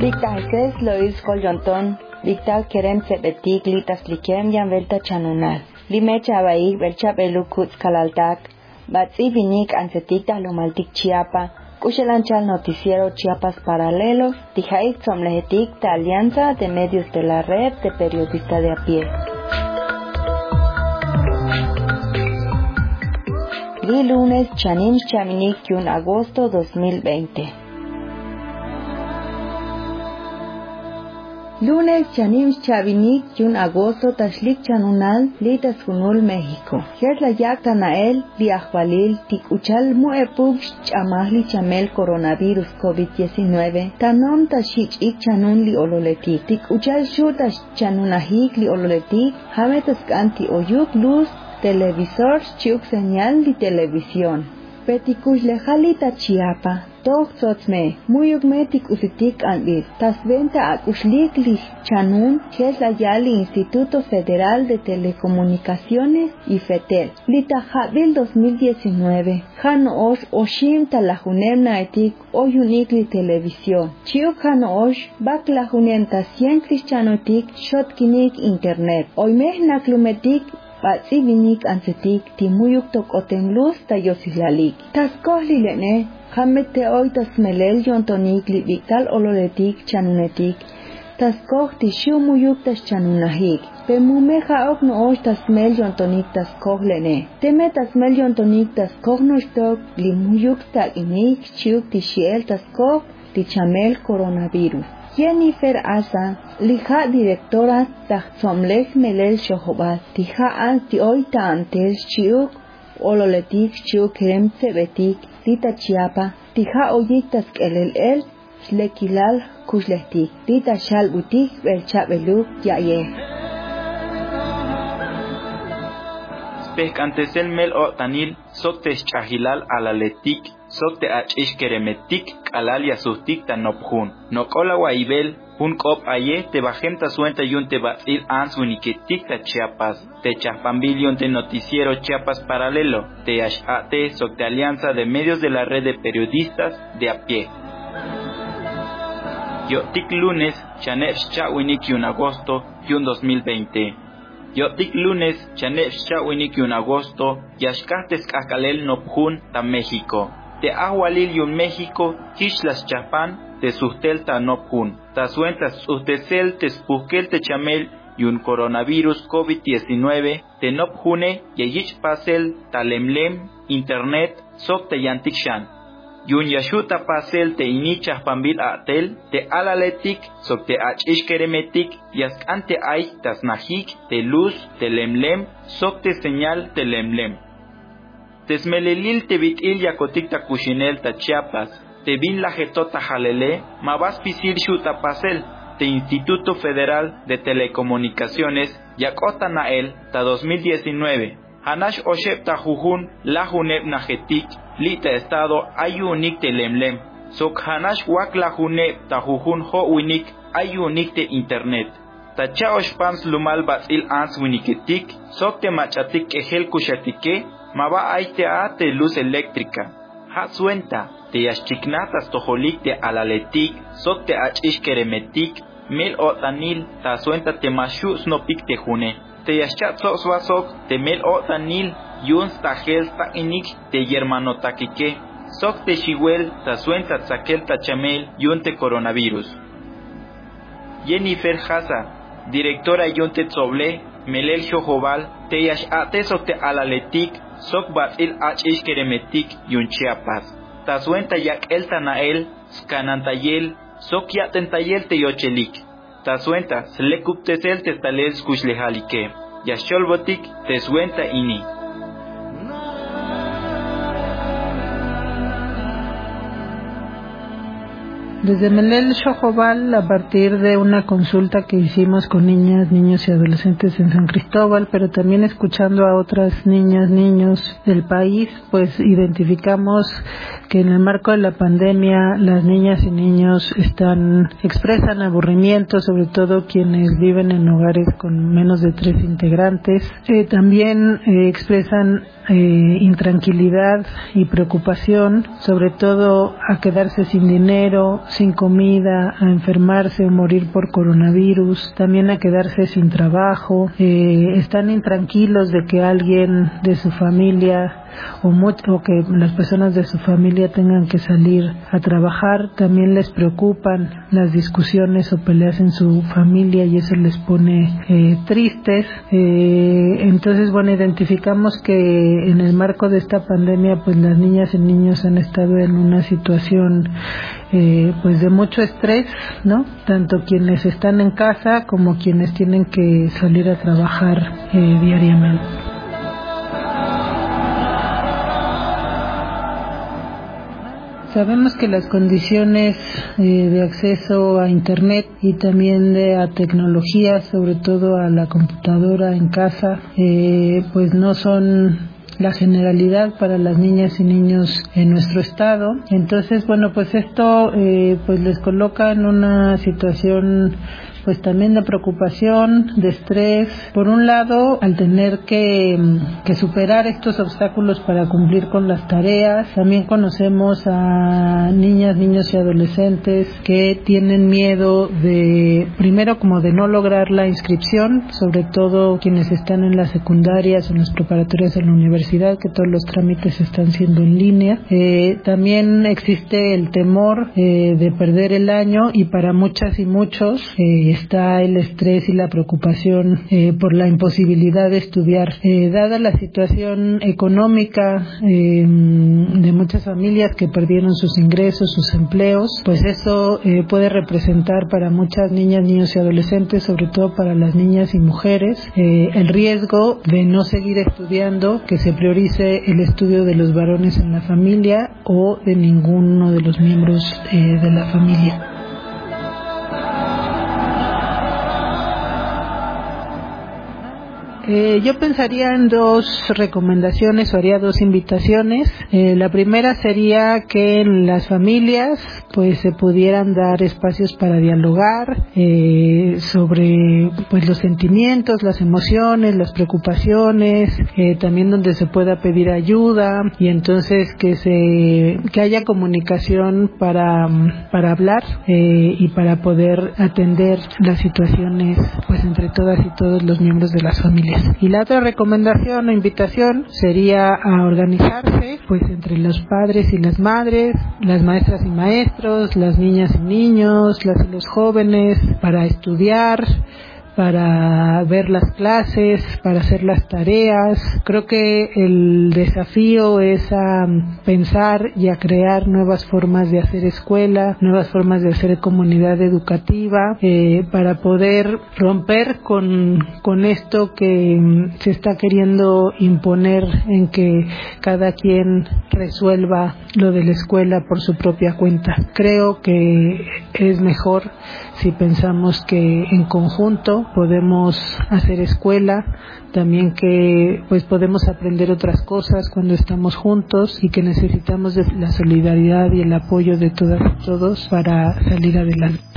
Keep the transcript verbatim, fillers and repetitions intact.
Victa Jesús Lois Colyonton, Victa Kerem Sebetik, Litas Likem, Yan Velta Chanunal. Limecha Baik, Belcha Belukuts Kalaltak, Batsi Vinik Ansetika Lomaltik Chiapa, Kushelanchal Noticiero Chiapas Paralelo, Tijaik Somlehetik, ta Alianza de Medios de la Red de Periodistas de a pie. Gri lunes Chanim Chaminik un agosto dos mil veinte. Lunes Chanim Chavinik un agosto Tashlik Chanunal Litas Funul México. Yerla Yakta Nael Liahvalil Tik Uchal Muepug Chamahli Chamel Coronavirus COVID diecinueve Tanom Tashik Ik Chanun Li Ololetik Tik Uchal Shutas Chanunahik Li Ololetik Hametas Kanti Oyuk Luz Televisor Chiuk Señal de Televisión. Petikush lejalita Chiapa. Toch sotzme. Muyuk metik usitik anbil. Tas venta akushlik li chanun. Que es la Yali Instituto Federal de Telecomunicaciones y FETEL. Lita Jabil dos mil diecinueve. Hano osh oshim talajunem naetik oyunik li televisión. Chiuk hano osh bak lajunem tasien cristianotik shotkinik internet. Oymeh naklumetik Batsi vinik ansetik timuyuk tok oten luz ta yosihlalik. Tas kohli lene, hamete oy tas melel yontonik li viktal ololetik chanunetik. Tas koh tishu muyuk tas chanunahik. Pe mumeja ok no osh tas mel yontonik tas koh lene. Teme tas mel yontonik tas koh noshtok li muyuk ta inik chiuk tishiel tas koh ti chamel coronavirus. Jennifer Asa, lija directora Tachzomlech Melel Shohobat, tija anti oita antes chiuk, ololetik chiuk kerem sebetik, lita chiapa, tija oyitas kelel el, slekilal kuslehtik, lita shal butik belchabeluk yaye. Spek antes el mel o tanil, soktes chahilal alaletik, sokte achish keremetik, alalia sustik tanopjun. Nokola waibel, un kop aye, te bajenta suenta yun te batil ans uniketik ta Chiapas, te chapambilion te noticiero Chiapas Paralelo, te ashate sokte alianza de medios de la red de periodistas de a pie. Yo tik lunes, chanef chawinik yun agosto, yun dos mil veinte. Yo tik lunes, chanef chawinik yun agosto, yashkastes kakalel nopjun ta México. Te ahualil yun México, hishlas chapan, te sustel ta nopjun. Ta suentas ustesel te spuskel te chamel yun coronavirus COVID diecinueve, te nopjune, yeyich pasel ta lemlem, internet, sok te yantikshan. Yun yashuta pasel te inichas pambil atel, te alaletik, sok te achishkeremetik, yaskante ay tas nahik, te luz, te lemlem, sok te señal te lemlem. Tesmelelil te bitil yakotik ta kushinel ta Chiapas, te bin la jetota jalele, mabas pisil shuta pasel, te Instituto Federal de Telecomunicaciones, yakota nael ta dos mil diecinueve. Hanash oshep ta jujun, la juneb najetik, lita estado ayunik te lemlem. Sok hanash wak la juneb ta jujun ho winik, ayunik te internet. Ta chaosh pans lumal batil ans winiketik, sok te machatik ejel kushatike, maba aite a te luz eléctrica. Ha suenta, te yashchiknatas tojolik te alaletik, sok te achishkeremetik, mil otanil, ta suenta te mashu snopik te june. Te yashchat sok te mel otanil, yun ta gel ta inik te yermanotakike, sok te shiwel ta suenta tzakel ta chamel yun te coronavirus. Jennifer Hasa, directora yun te tzoble, melel shohobal, te yashate sok te alaletik, sok batil achish keremetik yun Chiapas. Ta suenta yak el tanael, skanantayel, sok yatentayel te yochelik. Ta suenta slekup tesel te talel skushlehalike. Yasholbotik te suenta ini. Desde Melel Shojobal, a partir de una consulta que hicimos con niñas, niños y adolescentes en San Cristóbal, pero también escuchando a otras niñas, niños del país, pues identificamos que en el marco de la pandemia las niñas y niños están expresan aburrimiento, sobre todo quienes viven en hogares con menos de tres integrantes. Eh, también eh, expresan eh, intranquilidad y preocupación, sobre todo a quedarse sin dinero, sin comida, a enfermarse o morir por coronavirus, también a quedarse sin trabajo. Eh, están intranquilos de que alguien de su familia o, mucho, o que las personas de su familia tengan que salir a trabajar. También les preocupan las discusiones o peleas en su familia y eso les pone eh, tristes. Eh, entonces, bueno, identificamos que en el marco de esta pandemia, pues las niñas y niños han estado en una situación eh, pues de mucho estrés, ¿no? Tanto quienes están en casa como quienes tienen que salir a trabajar eh, diariamente. Sabemos que las condiciones eh, de acceso a Internet y también de a tecnología, sobre todo a la computadora en casa, eh, pues no son la generalidad para las niñas y niños en nuestro estado. Entonces, bueno, pues esto eh, pues les coloca en una situación pues también de preocupación, de estrés, por un lado al tener que, que superar estos obstáculos para cumplir con las tareas. También conocemos a niñas, niños y adolescentes que tienen miedo de, primero como de no lograr la inscripción, sobre todo quienes están en las secundarias, en las preparatorias de la universidad, que todos los trámites están siendo en línea. Eh, también existe el temor eh, de perder el año y para muchas y muchos eh, está el estrés y la preocupación eh, por la imposibilidad de estudiar. Eh, dada la situación económica eh, de muchas familias que perdieron sus ingresos, sus empleos, pues eso eh, puede representar para muchas niñas, niños y adolescentes, sobre todo para las niñas y mujeres, eh, el riesgo de no seguir estudiando, que se priorice el estudio de los varones en la familia o de ninguno de los miembros eh, de la familia. Eh, yo pensaría en dos recomendaciones o haría dos invitaciones. Eh, la primera sería que en las familias pues se pudieran dar espacios para dialogar eh, sobre pues los sentimientos, las emociones, las preocupaciones, eh, también donde se pueda pedir ayuda y entonces que se que haya comunicación para para hablar eh, y para poder atender las situaciones pues entre todas y todos los miembros de las familias. Y la otra recomendación o invitación sería a organizarse pues entre los padres y las madres, las maestras y maestros, las niñas y niños, las y los jóvenes para estudiar, para ver las clases, para hacer las tareas. Creo que el desafío es a pensar y a crear nuevas formas de hacer escuela, nuevas formas de hacer comunidad educativa, eh, para poder romper con, con esto que se está queriendo imponer en que cada quien resuelva lo de la escuela por su propia cuenta. Creo que es mejor si pensamos que en conjunto podemos hacer escuela, también que pues podemos aprender otras cosas cuando estamos juntos y que necesitamos de la solidaridad y el apoyo de todas y todos para salir adelante.